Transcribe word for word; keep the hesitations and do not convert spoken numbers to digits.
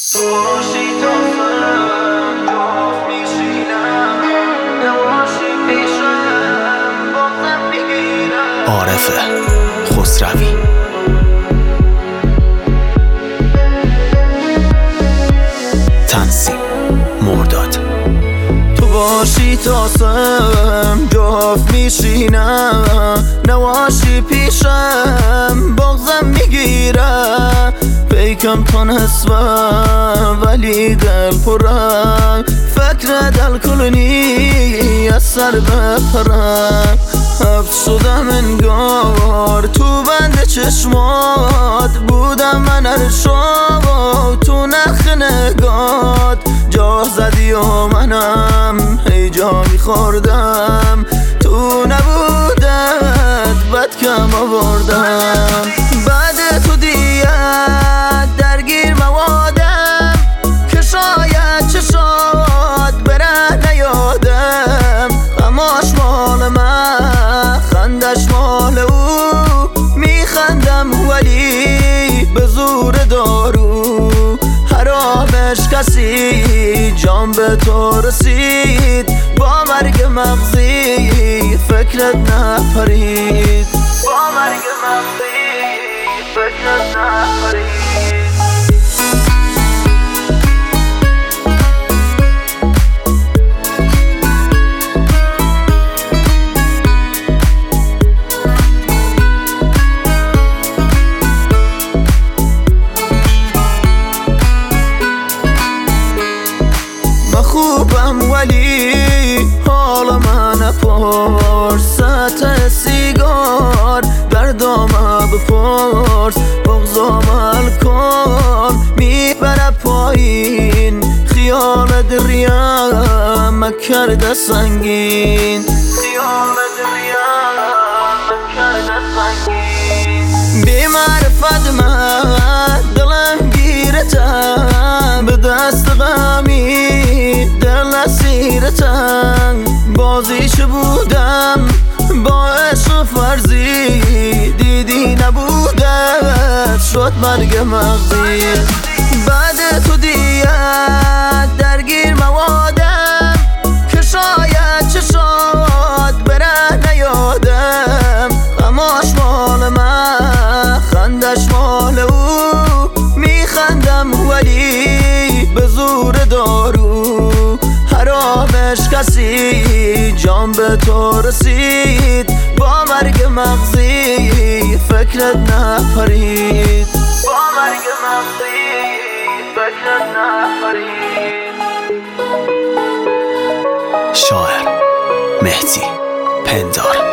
باشی تا سرم جفت میشینم نباشی پیشم بازم میگیرم. عارف خسروی. تنظیم مرداد. تو باشی تا سرم جفت میشینم نباشی پیشم بازم میگیرم. پیکم تا نصفم ولی دل پرم فکر دل کنی از سر بپرم. حبس شدم انگار تو بند چشمات بودم من ارشاد تو نخ نگات جا زدی و منم هی جا میخوردم تو نبودت بد کم آوردم. بعد تو دیت درگیر موادم که شاید چشات بره نیادم. غماش مال من خندش مال او میخندم ولی به زور دارو حرامش کسی جان به تو رسید با مرگ مغزی فکرت نپرید. با مرگ مغزی فکرت نپرید. خوبم ولی حالا من نپرس سطح سیگار در دامه بپرس بغض عمل کن میبره پایین خیالت ریم کرده سنگین. خیالت ریم کرده سنگین. بی معرفت من دلم گیرتم به دست غمی دل اسیرتم. بازیش بودم با عشق فرضی دیدی نبودت شد مرگ مغزی. بعد تو دیت درگیر موادم که شاید چشات بره نیادم. غماش مال من خندش مال او میخندم ولی به زور دارو حرامش کسی جان به تو رسید با مرگ مغزی فکرت نپرید. با مرگ مغزی فکرت نپرید. شاعر مهدی پندار.